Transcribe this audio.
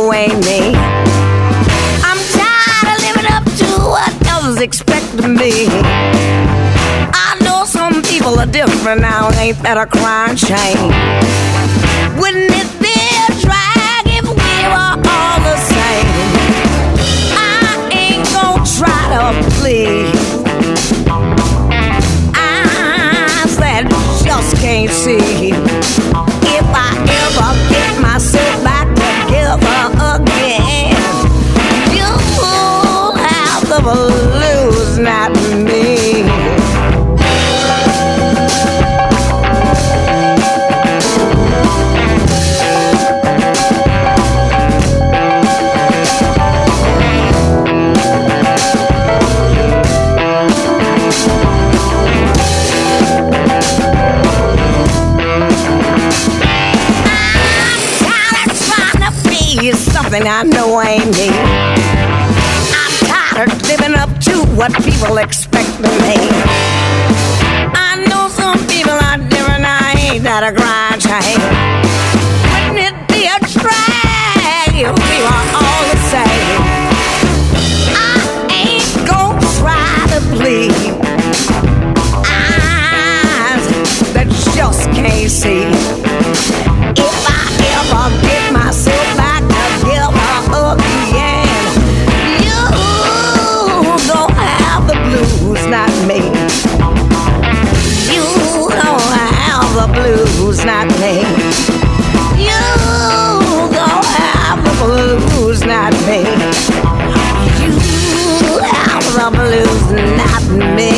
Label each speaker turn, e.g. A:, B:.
A: know ain't me. I'm tired of living up to what others expect of me. I know some people are different now, ain't that a crying shame? Wouldn't it be a drag if we were all the same? I ain't gonna try to please eyes that just can't see. If I ever get myself back together again, you'll have the blues, not me. Something I know ain't me. I'm tired of living up to what people expect of me. I know some people are different, I ain't that a grind chain. Wouldn't it be a drag if we were all the same? I ain't gonna try to please eyes that just can't see. If I ever get myself back together again, you don't have the blues, not me. You don't have the blues, not me. You don't have the blues, not me. You have the blues, not me.